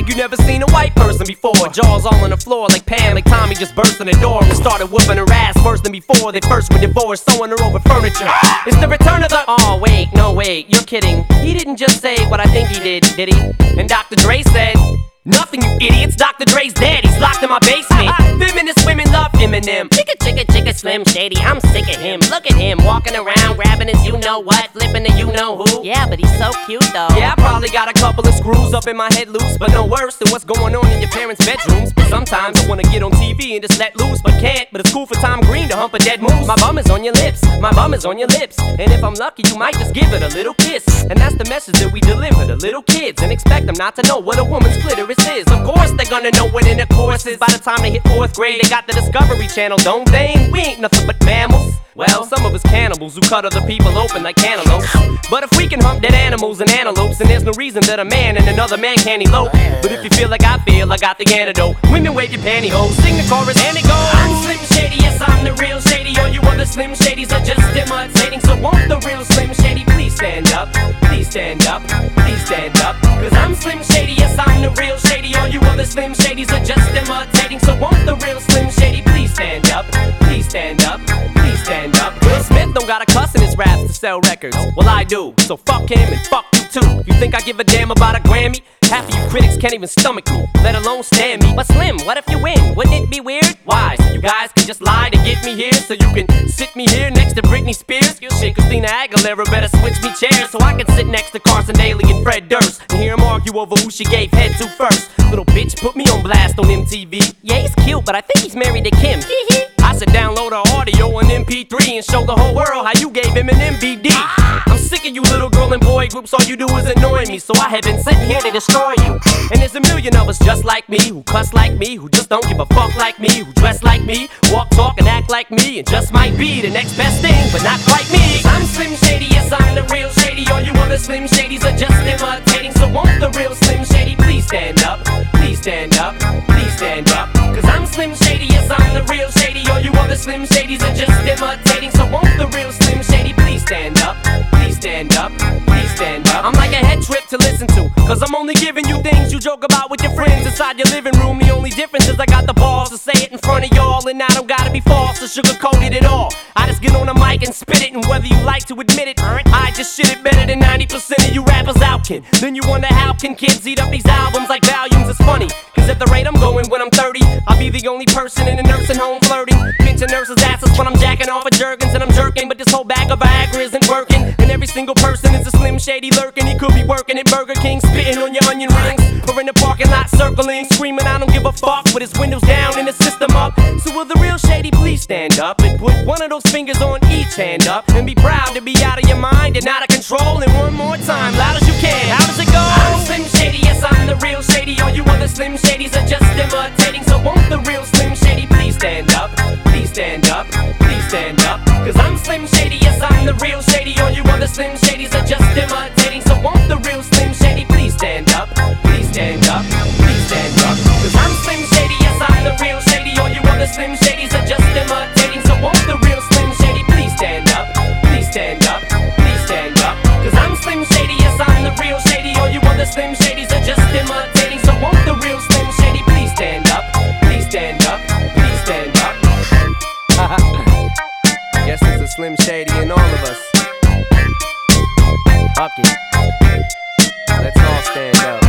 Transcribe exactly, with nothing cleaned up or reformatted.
like you never seen a white person before. Jaws all on the floor like Pam, like Tommy just burst in the door and started whooping her ass worse than before they first were divorced, sewing her over furniture. It's the return of the... Oh wait, no wait, you're kidding. He didn't just say what I think he did, did he? And Doctor Dre said... Nothing, you idiots. Doctor Dre's dead. He's locked in my basement. Feminist women love Eminem. Chicka, chicka, chicka, Slim Shady. I'm sick of him. Look at him walking around, grabbing his you know what, flipping the you know who. Yeah, but he's so cute though. Yeah, I probably got a couple of screws up in my head loose, but no worse than what's going on in your parents' bedrooms. Sometimes I wanna get on T V and just let loose, but can't. But it's cool for Tom Green to hump a dead moose. My bum is on your lips. My bum is on your lips. And if I'm lucky, you might just give it a little kiss. And that's the message that we deliver to little kids, and expect them not to know what a woman's clitoris is. Of course they're gonna know what intercourse is. By the time they hit fourth grade, they got the Discovery Channel, don't they? We ain't nothing but mammals. Well, some of us cannibals who cut other people open like cantaloupes. But if we can hump dead animals and antelopes, then there's no reason that a man and another man can't elope. But if you feel like I feel, I got the antidote. Women wave your pantyhose, sing the chorus and it goes. I'm Slim Shady, yes I'm the real Shady. All you other Slim Shadys are just imitating. So won't the real Slim Shady please stand up? Please stand up, please stand up. Cause I'm Slim Shady, yes I'm the real Shady. All you other Slim Shadys are just imitating. So won't the real Slim Shady please stand up? Please stand up, please stand up. Will Smith don't got a cuss in his raps to sell records. Well I do, so fuck him and fuck you too. You think I give a damn about a Grammy? Half of you critics can't even stomach me, let alone stand me. But Slim, what if you win? Wouldn't it be weird? Why? So you guys can just lie to get me here, so you can sit me here next to Britney Spears? Shit, Christina Aguilera better switch me chairs so I can sit next to Carson Daly and Fred Durst and hear them argue over who she gave head to first. Little bitch put me on blast on M T V. Yeah, he's cute, but I think he's married to Kim. I should download her audio on M P three and show the whole world how you gave him an M V D. I'm sick of you little girl and boy groups, all you do is annoy me, so I have been sitting here to destroy you. And there's a million of us just like me, who cuss like me, who just don't give a fuck like me, who dress like me, walk, talk, and act like me, and just might be the next best thing, but not quite me. I'm Slim Shady, yes I'm the real Shady. All you other Slim Shadys are just imitating. So won't the real Slim Shady please stand up? Please stand up, please stand up. Cause I'm Slim Shady, yes I'm the real Shady. All you other Slim Shadys are just imitating. So won't the real Slim Shady please stand up? Please stand up, please stand up. I'm like a head trip to listen to, cause I'm only giving you things you joke about with your friends inside your living room. The only difference is I got the balls to say it in front of y'all, and I don't gotta be false or sugarcoated at all. I just get on the mic and spit it, and whether you like to admit it, I just shit it better than ninety percent of you rappers out can. Then you wonder how can kids eat up these albums like volumes? It's funny, cause at the rate I'm going when I'm thirty, I'll be the only person in a nursing home flirting, pinching nurses' asses when I'm jacking off at Jergens and I'm jerking. But this whole bag of Viagra isn't working, and every single person is a Slim Shady lurking. He could be working at Burger King, spitting on your onion rings, or in the parking lot circling, screaming I don't give a fuck with his windows down and his system up. So will the real Shady please stand up and put one of those fingers on each hand up and be proud to be out of your mind and out of control? And one more time, loud as you can. How does it go? I'm Slim Shady, yes I'm the real Shady. All you other Slim Shadys are just imitating. So won't the real Slim Shady please stand up? Please stand up, please stand up. Cause I'm Slim Shady, yes I'm the real Shady. All you other Slim Shadys are just imitating. So won't the real Slim Shady please stand up? Please stand up, please stand up. Cause I'm Slim Shady, yes I'm the real Shady. All you other Slim Shadys are just imitating. So won't the real Slim Shady please stand up? Please stand up, please stand up. Cause I'm Slim Shady, yes I'm the real Shady. All you other Slim Shadys are just imitating. So won't the real Slim Shady please stand up? Please stand up, please stand up. Guess there's a Slim Shady in all of us. Fuck it. Let's all stand up.